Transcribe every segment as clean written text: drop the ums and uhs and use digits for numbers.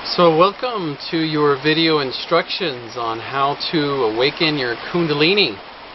So welcome to your video instructions on how to awaken your Kundalini.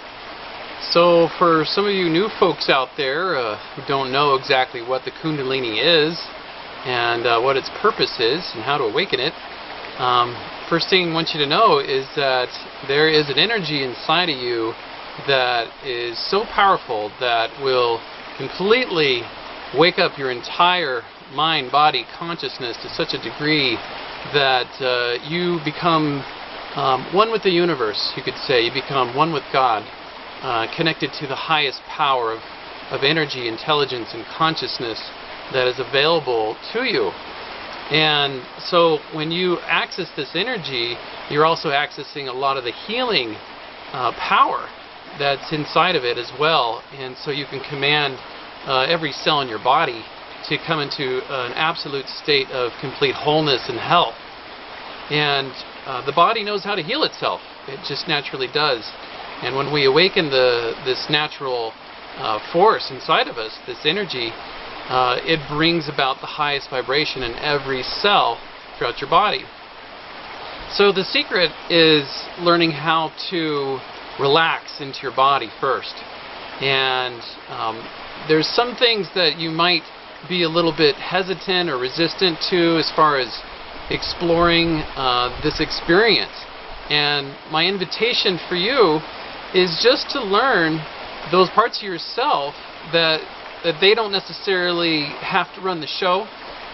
So for some of you new folks out there who don't know exactly what the Kundalini is and what its purpose is and how to awaken it, first thing I want you to know is that there is an energy inside of you that is so powerful that will completely wake up your entire mind, body, consciousness to such a degree that you become one with the universe, you could say. You become one with God, connected to the highest power of energy, intelligence, and consciousness that is available to you. And so when you access this energy, you're also accessing a lot of the healing power that's inside of it as well. And so you can command every cell in your body to come into an absolute state of complete wholeness and health. And the body knows how to heal itself. It just naturally does. And when we awaken this natural force inside of us, this energy, it brings about the highest vibration in every cell throughout your body. So the secret is learning how to relax into your body first. And there's some things that you might be a little bit hesitant or resistant to as far as exploring this experience. And my invitation for you is just to learn those parts of yourself that they don't necessarily have to run the show.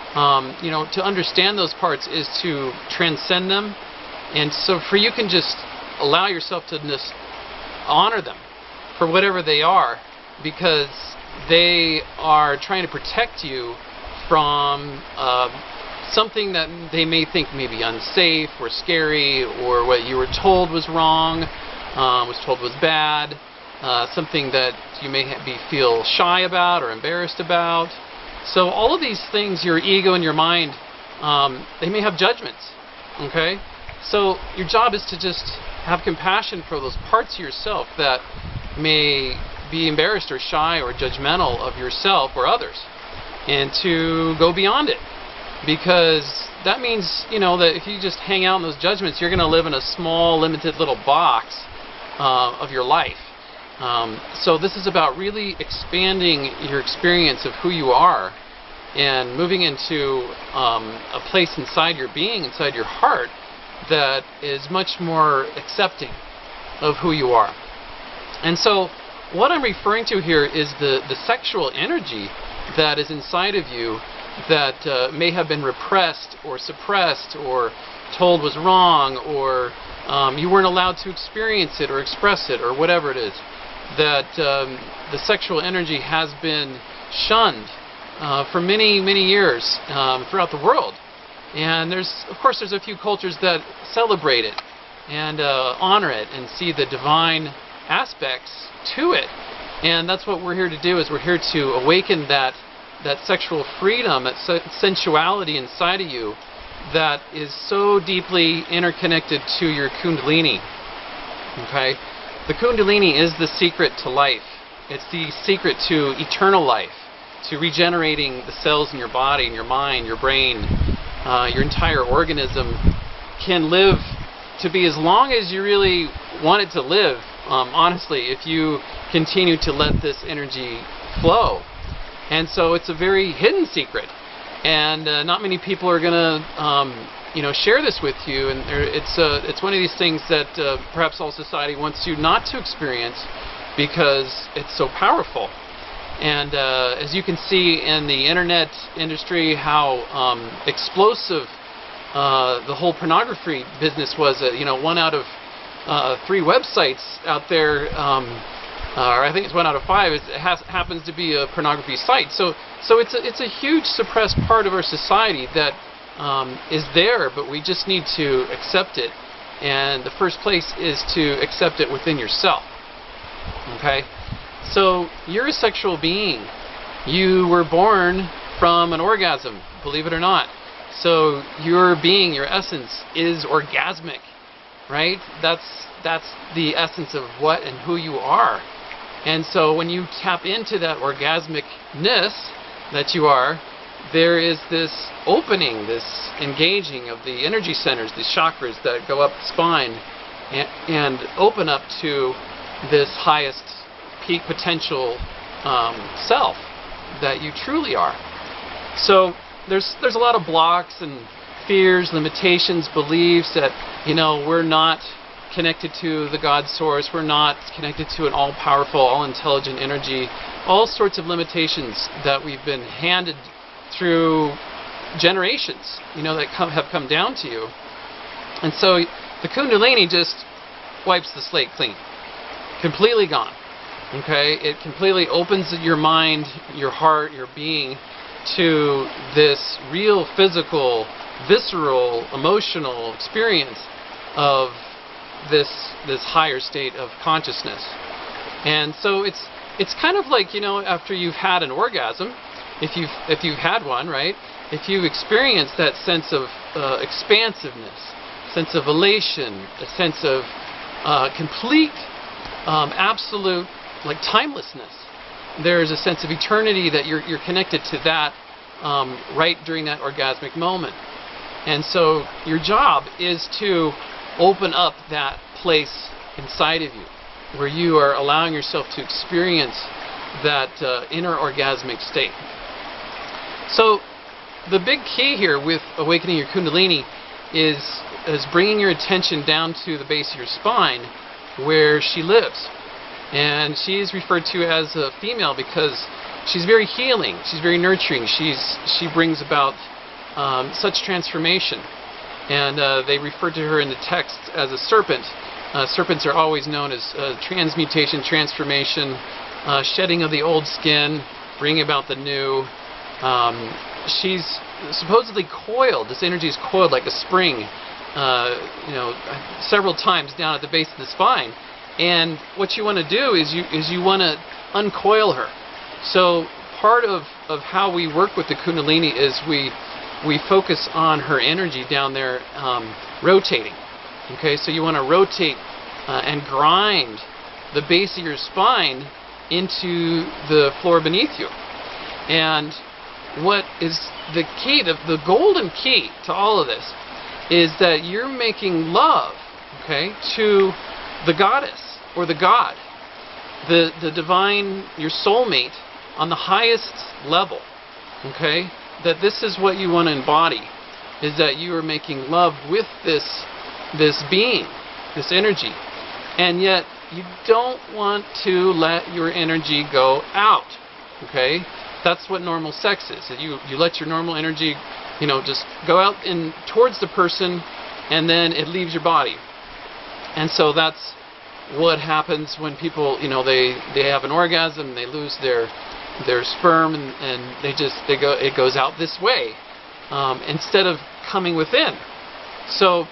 To understand those parts is to transcend them. And so for you can just allow yourself to just honor them for whatever they are, because they are trying to protect you from something that they may think may be unsafe or scary, or what you were told was wrong, was told was bad, something that you may feel shy about or embarrassed about. So all of these things, your ego and your mind, they may have judgments, okay? So your job is to just have compassion for those parts of yourself that may be embarrassed or shy or judgmental of yourself or others, and to go beyond it, because that means, that if you just hang out in those judgments, you're going to live in a small, limited little box of your life. So this is about really expanding your experience of who you are and moving into a place inside your being, inside your heart, that is much more accepting of who you are. And so what I'm referring to here is the sexual energy that is inside of you that may have been repressed or suppressed or told was wrong, or you weren't allowed to experience it or express it, or whatever it is. That the sexual energy has been shunned for many, many years throughout the world. And of course there's a few cultures that celebrate it and honor it and see the divine aspects to it. And that's what we're here to do, is we're here to awaken that sexual freedom, that sensuality inside of you that is so deeply interconnected to your Kundalini. Okay? The Kundalini is the secret to life. It's the secret to eternal life, to regenerating the cells in your body, in your mind, your brain. Your entire organism can live to be as long as you really want it to live, honestly, if you continue to let this energy flow. And so it's a very hidden secret, and not many people are going to share this with you. And it's one of these things that perhaps all society wants you not to experience because it's so powerful. And as you can see in the internet industry, how explosive the whole pornography business was. 1 out of 3 websites out there, or I think it's 1 out of 5, happens to be a pornography site. So it's a huge suppressed part of our society that is there, but we just need to accept it. And the first place is to accept it within yourself. Okay? So you're a sexual being. You were born from an orgasm, believe it or not. So your being, your essence, is orgasmic, right? That's the essence of what and who you are. And so when you tap into that orgasmicness that you are, there is this opening, this engaging of the energy centers, these chakras that go up the spine and open up to this highest peak potential self that you truly are. So there's a lot of blocks and fears, limitations, beliefs that, you know, we're not connected to the God source, we're not connected to an all-powerful, all-intelligent energy, all sorts of limitations that we've been handed through generations, you know, that have come down to you. And so the Kundalini just wipes the slate clean. Completely gone. Okay? It completely opens your mind, your heart, your being to this real physical, visceral, emotional experience of this higher state of consciousness. And so it's kind of like, you know, after you've had an orgasm, if you've had one, right? If you've experienced that sense of expansiveness, sense of elation, a sense of complete, absolute, like, timelessness. There's a sense of eternity that you're connected to that right during that orgasmic moment. And so your job is to open up that place inside of you where you are allowing yourself to experience that inner orgasmic state. So the big key here with awakening your Kundalini is bringing your attention down to the base of your spine where she lives. And she is referred to as a female because she's very healing, she's very nurturing, she brings about such transformation. And they refer to her in the text as a serpent. Serpents are always known as transmutation, transformation, shedding of the old skin, bringing about the new. She's supposedly coiled, this energy is coiled like a spring, you know, several times down at the base of the spine. And what you want to do is you want to uncoil her. So part of how we work with the Kundalini is we focus on her energy down there rotating. Okay, so you want to rotate and grind the base of your spine into the floor beneath you. And what is the key, the golden key to all of this is that you're making love, okay, to the goddess or the god, the divine, your soulmate on the highest level, okay? That this is what you want to embody, is that you are making love with this being, this energy, and yet you don't want to let your energy go out, okay? That's what normal sex is. You let your normal energy, you know, just go out in towards the person, and then it leaves your body. And so that's what happens when people, you know, they have an orgasm, they lose their sperm, and it goes out this way instead of coming within. So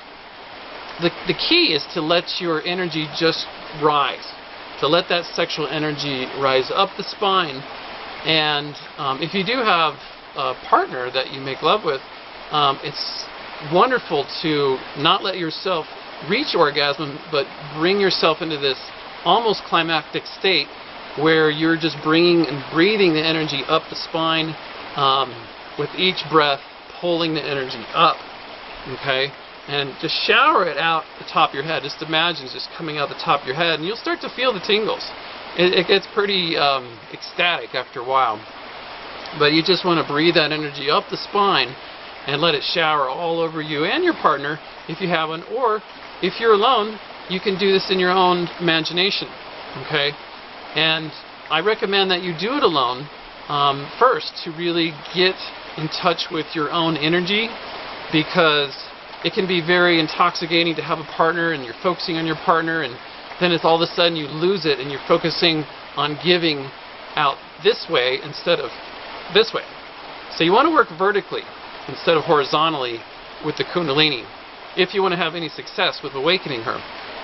the key is to let your energy just rise, to let that sexual energy rise up the spine. And if you do have a partner that you make love with, it's wonderful to not let yourself reach orgasm, but bring yourself into this almost climactic state where you're just bringing and breathing the energy up the spine with each breath, pulling the energy up, okay? And just shower it out the top of your head. Just imagine it's just coming out the top of your head, and you'll start to feel the tingles. It gets pretty ecstatic after a while. But you just want to breathe that energy up the spine and let it shower all over you and your partner if you have one, or if you're alone, you can do this in your own imagination, okay? And I recommend that you do it alone first to really get in touch with your own energy, because it can be very intoxicating to have a partner and you're focusing on your partner, and then it's all of a sudden you lose it and you're focusing on giving out this way instead of this way. So you want to work vertically instead of horizontally with the Kundalini if you want to have any success with awakening her.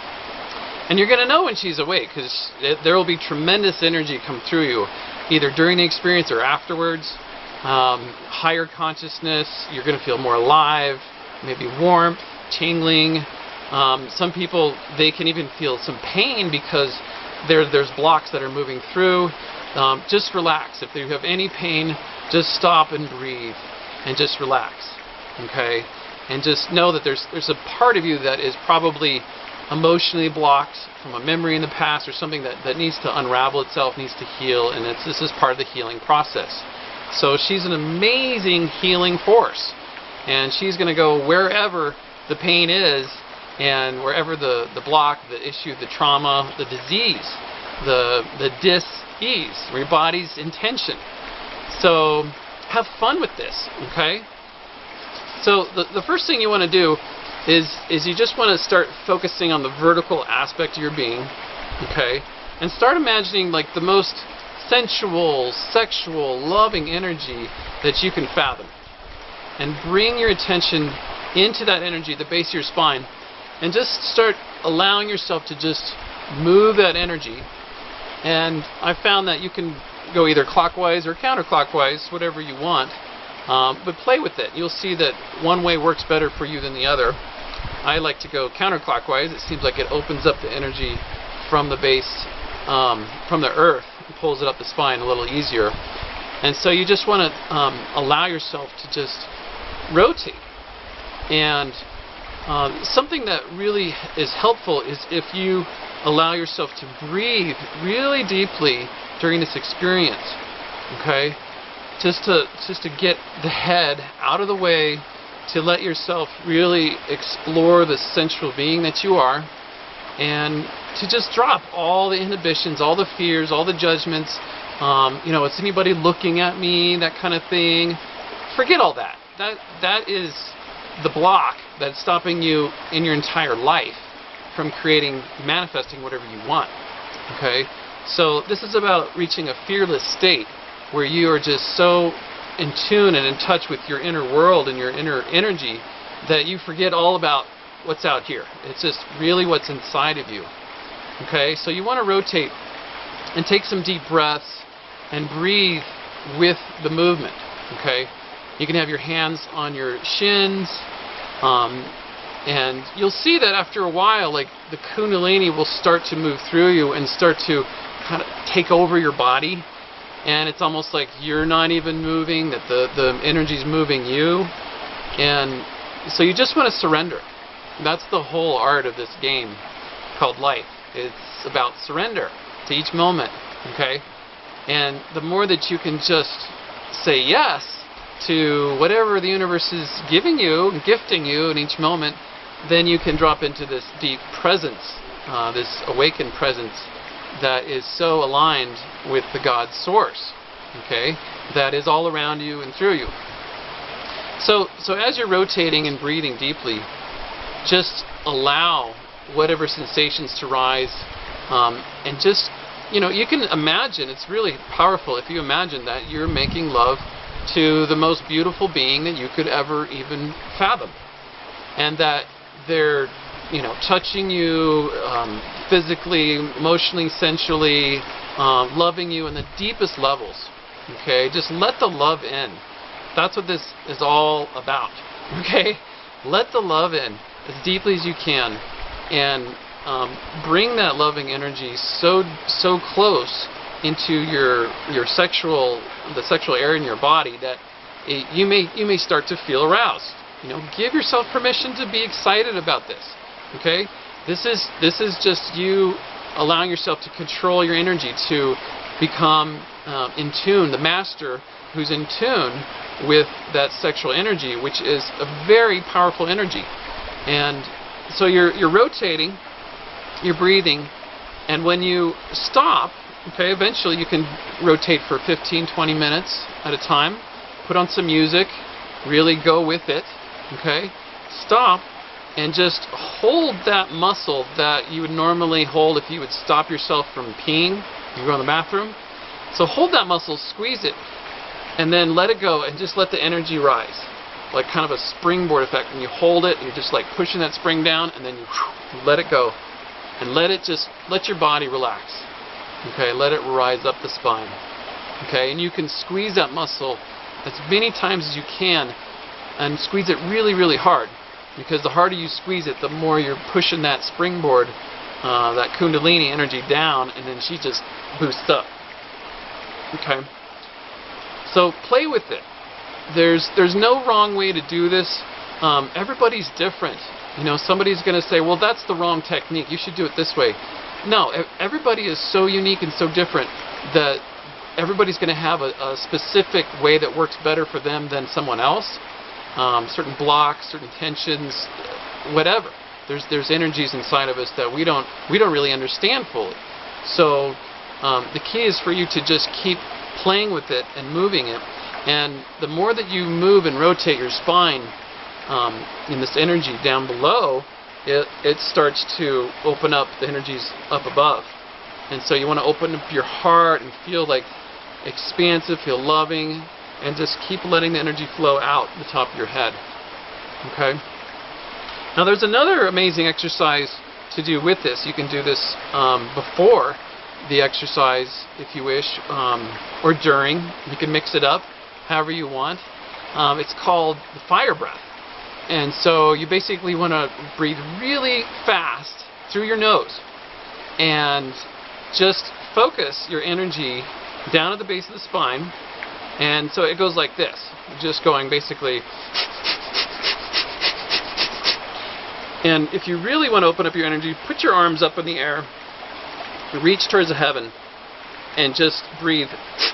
And you're going to know when she's awake, because there will be tremendous energy come through you, either during the experience or afterwards. Higher consciousness, you're going to feel more alive, maybe warmth, tingling. Some people, they can even feel some pain because there's blocks that are moving through. just relax. If you have any pain, just stop and breathe and just relax. Okay? And just know that there's a part of you that is probably emotionally blocked from a memory in the past or something that needs to unravel itself, needs to heal, and this is part of the healing process. So she's an amazing healing force, and she's going to go wherever the pain is and wherever the block, the issue, the trauma, the disease, the dis-ease, where your body's in tension. So have fun with this, okay? So the first thing you want to do is you just want to start focusing on the vertical aspect of your being, okay? And start imagining like the most sensual, sexual, loving energy that you can fathom. And bring your attention into that energy at the base of your spine, and just start allowing yourself to just move that energy. And I found that you can go either clockwise or counterclockwise, whatever you want, but play with it. You'll see that one way works better for you than the other. I like to go counterclockwise. It seems like it opens up the energy from the base, from the earth, and pulls it up the spine a little easier. And so you just want to allow yourself to just rotate. And something that really is helpful is if you allow yourself to breathe really deeply during this experience. Okay? Just to get the head out of the way, to let yourself really explore the sensual being that you are, and to just drop all the inhibitions, all the fears, all the judgments. Is anybody looking at me? That kind of thing. Forget all that. That is the block that's stopping you in your entire life from manifesting whatever you want. Okay? So this is about reaching a fearless state where you are just so in tune and in touch with your inner world and your inner energy that you forget all about what's out here. It's just really what's inside of you. Okay, so you want to rotate and take some deep breaths and breathe with the movement. Okay, you can have your hands on your shins, and you'll see that after a while, like the Kundalini will start to move through you and start to kind of take over your body. And it's almost like you're not even moving, that the energy's moving you. And so you just want to surrender. That's the whole art of this game called life. It's about surrender to each moment, okay? And the more that you can just say yes to whatever the universe is giving you and gifting you in each moment, then you can drop into this deep presence, this awakened presence that is so aligned with the God source, okay, that is all around you and through you. So as you're rotating and breathing deeply, just allow whatever sensations to rise, and just, you can imagine, it's really powerful if you imagine that you're making love to the most beautiful being that you could ever even fathom, and that they're touching you physically, emotionally, sensually, loving you in the deepest levels. Okay, just let the love in. That's what this is all about. Okay, let the love in as deeply as you can, and bring that loving energy so close into the sexual area in your body that you may start to feel aroused. Give yourself permission to be excited about this. Okay, this is just you allowing yourself to control your energy, to become in tune, the master who's in tune with that sexual energy, which is a very powerful energy. And so you're rotating, you're breathing, and when you stop, okay, eventually you can rotate for 15-20 minutes at a time. Put on some music, really go with it. Okay, stop. And just hold that muscle that you would normally hold if you would stop yourself from peeing, you go in the bathroom. So hold that muscle, squeeze it, and then let it go, and just let the energy rise. Like kind of a springboard effect. When you hold it, you're just like pushing that spring down, and then you let it go. And let your body relax. Okay, let it rise up the spine. Okay, and you can squeeze that muscle as many times as you can, and squeeze it really, really hard. Because the harder you squeeze it, the more you're pushing that springboard, that Kundalini energy down, and then she just boosts up. Okay? So play with it. There's no wrong way to do this. Everybody's different. You know, somebody's going to say, well, that's the wrong technique. You should do it this way. No, everybody is so unique and so different that everybody's going to have a specific way that works better for them than someone else. Certain blocks, certain tensions, whatever. There's energies inside of us that we don't really understand fully. So the key is for you to just keep playing with it and moving it. And the more that you move and rotate your spine in this energy down below, it starts to open up the energies up above. And so you want to open up your heart and feel like expansive, feel loving, and just keep letting the energy flow out the top of your head. Okay? Now there's another amazing exercise to do with this. You can do this before the exercise if you wish, or during. You can mix it up however you want. It's called the fire breath. And so you basically want to breathe really fast through your nose and just focus your energy down at the base of the spine. And so it goes like this, just going basically. And if you really want to open up your energy, put your arms up in the air, reach towards the heaven, and just breathe.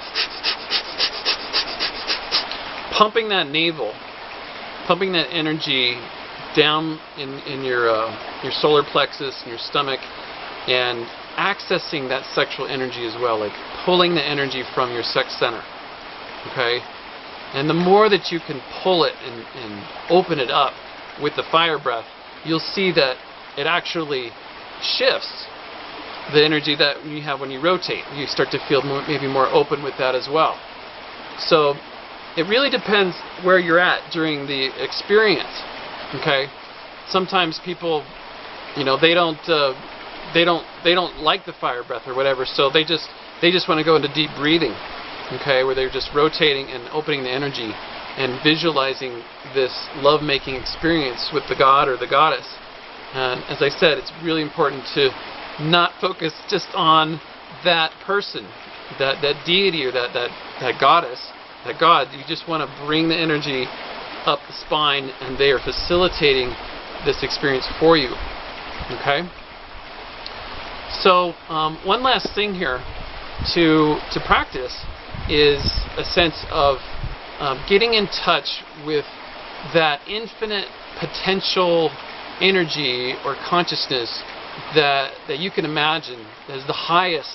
Pumping that navel, pumping that energy down in your solar plexus and your stomach, and accessing that sexual energy as well, like pulling the energy from your sex center. Okay? And the more that you can pull it and open it up with the fire breath, you'll see that it actually shifts the energy that you have when you rotate. You start to feel maybe more open with that as well. So it really depends where you're at during the experience. Okay? Sometimes people, you know, they don't like the fire breath or whatever, so they just want to go into deep breathing. Okay, where they're just rotating and opening the energy and visualizing this love-making experience with the god or the goddess. And as I said, it's really important to not focus just on that person, that deity or that goddess, that god. You just want to bring the energy up the spine, and they are facilitating this experience for you. Okay? So one last thing here to practice is a sense of getting in touch with that infinite potential energy or consciousness that you can imagine as the highest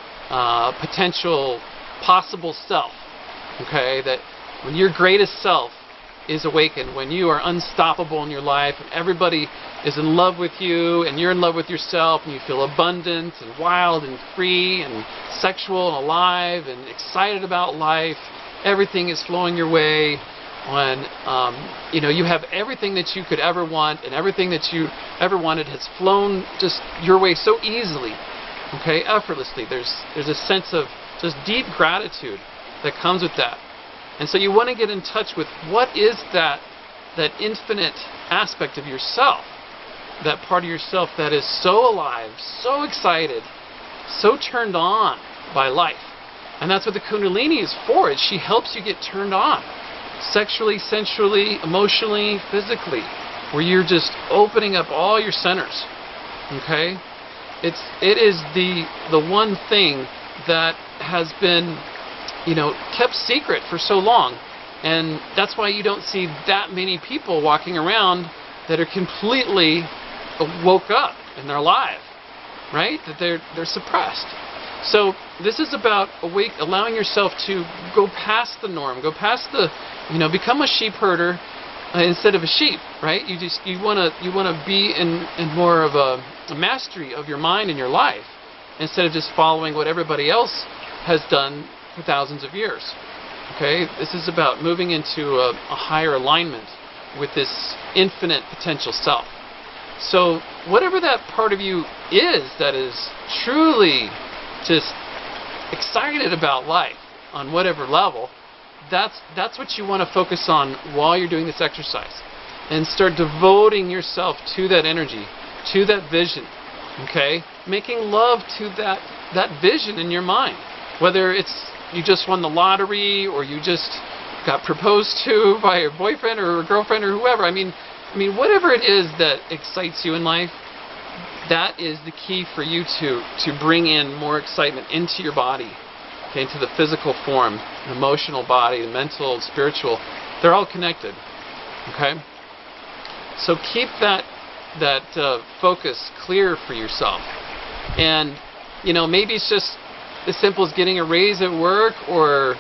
potential possible self. Okay, that when your greatest self is awakened, when you are unstoppable in your life and everybody is in love with you and you're in love with yourself and you feel abundant and wild and free and sexual and alive and excited about life, everything is flowing your way, when you know, you have everything that you could ever want and everything that you ever wanted has flown just your way so easily, okay, effortlessly. There's a sense of just deep gratitude that comes with that. And so you want to get in touch with what is that infinite aspect of yourself, that part of yourself that is so alive, so excited, so turned on by life. And that's what the Kundalini is for. She helps you get turned on, sexually, sensually, emotionally, physically, where you're just opening up all your centers. Okay? It is the one thing that has been, you know, kept secret for so long. And that's why you don't see that many people walking around that are completely woke up and they're alive, right? That they're suppressed. So this is about allowing yourself to go past the norm, go past the, you know, become a sheep herder instead of a sheep, right? You want to be in more of a mastery of your mind and your life instead of just following what everybody else has done for thousands of years. Okay, this is about moving into a higher alignment with this infinite potential self. So whatever that part of you is that is truly just excited about life on whatever level, that's what you want to focus on while you're doing this exercise, and start devoting yourself to that energy, to that vision. Okay, making love to that vision in your mind, whether it's you just won the lottery, or you just got proposed to by your boyfriend or girlfriend or whoever. I mean, whatever it is that excites you in life, that is the key for you to bring in more excitement into your body, okay, into the physical form, the emotional body, the mental, spiritual. They're all connected, okay? So keep that focus clear for yourself. And, maybe it's just as simple as getting a raise at work, or,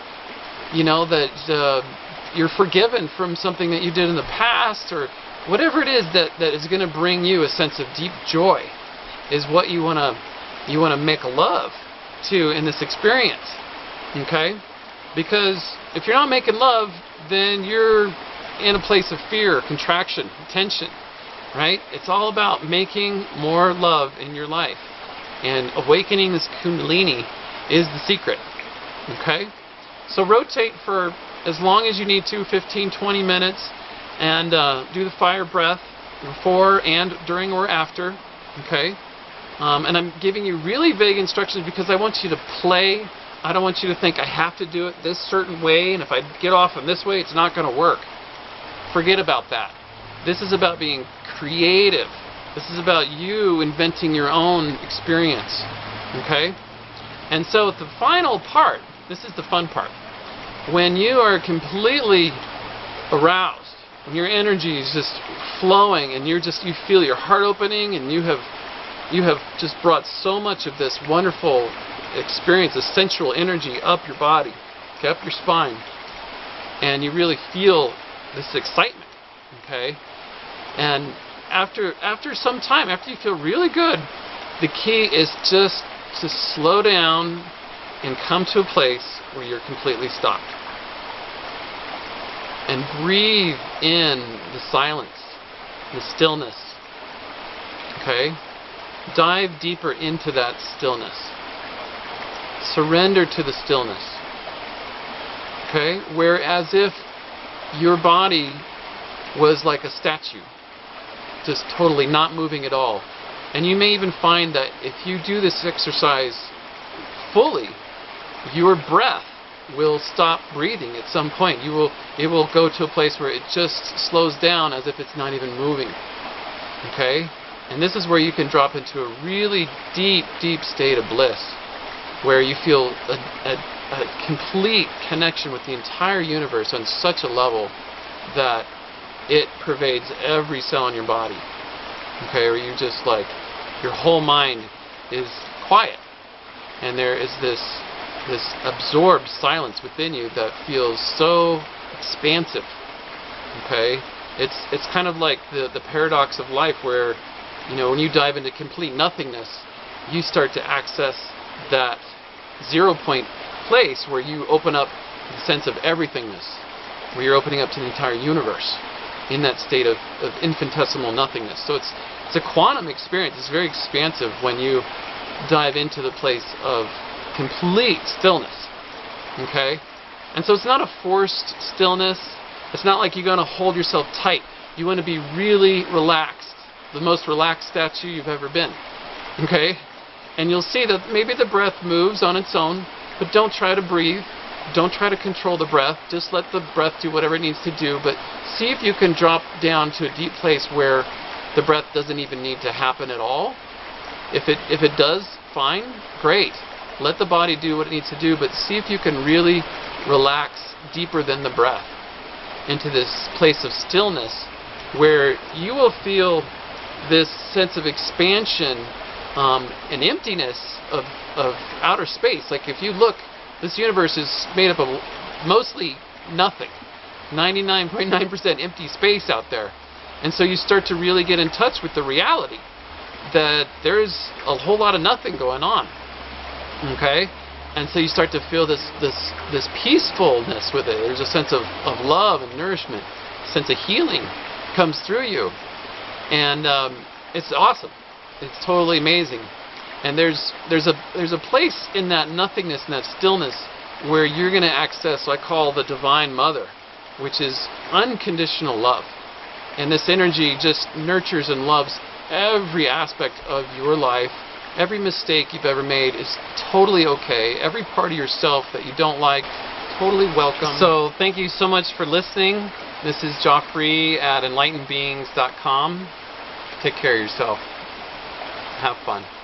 that you're forgiven from something that you did in the past, or whatever it is that is going to bring you a sense of deep joy is what you want to make love to in this experience, okay? Because if you're not making love, then you're in a place of fear, contraction, tension, right? It's all about making more love in your life. And awakening this Kundalini is the secret, okay? So rotate for as long as you need to, 15, 20 minutes, and do the fire breath before and during or after, okay? And I'm giving you really vague instructions because I want you to play. I don't want you to think I have to do it this certain way, and if I get off in this way, it's not going to work. Forget about that. This is about being creative. This is about you inventing your own experience, okay? And so the final part, this is the fun part. When you are completely aroused, when your energy is just flowing, and you feel your heart opening, and you have just brought so much of this wonderful experience, this sensual energy up your body, okay, up your spine, and you really feel this excitement, okay? And after some time, after you feel really good, the key is just to slow down and come to a place where you're completely stopped. And breathe in the silence, the stillness, okay? Dive deeper into that stillness. Surrender to the stillness, okay? Where as if your body was like a statue, just totally not moving at all. And you may even find that if you do this exercise fully, your breath will stop breathing at some point. It will go to a place where it just slows down as if it's not even moving. Okay? And this is where you can drop into a really deep, deep state of bliss, where you feel a complete connection with the entire universe on such a level that it pervades every cell in your body. Okay, where you just like, your whole mind is quiet, and there is this absorbed silence within you that feels so expansive. Okay, it's kind of like the paradox of life, where when you dive into complete nothingness, you start to access that 0 point place where you open up the sense of everythingness, where you're opening up to the entire universe in that state of infinitesimal nothingness. So it's a quantum experience. It's very expansive when you dive into the place of complete stillness. Okay? And so it's not a forced stillness. It's not like you're going to hold yourself tight. You want to be really relaxed, the most relaxed statue you've ever been. Okay? And you'll see that maybe the breath moves on its own, but don't try to breathe. Don't try to control the breath. Just let the breath do whatever it needs to do, but see if you can drop down to a deep place where the breath doesn't even need to happen at all. If it does, fine, great. Let the body do what it needs to do, but see if you can really relax deeper than the breath into this place of stillness, where you will feel this sense of expansion and emptiness of outer space. Like if you look, this universe is made up of mostly nothing, 99.9% empty space out there. And so you start to really get in touch with the reality that there's a whole lot of nothing going on. Okay? And so you start to feel this peacefulness with it. There's a sense of love and nourishment, a sense of healing comes through you. And it's awesome. It's totally amazing. And there's a place in that nothingness and that stillness where you're going to access what I call the Divine Mother, which is unconditional love. And this energy just nurtures and loves every aspect of your life Every mistake you've ever made is totally okay. Every part of yourself that you don't like, totally welcome. So thank you so much for listening. This is Joffrey at enlightenedbeings.com. Take care of yourself. Have fun.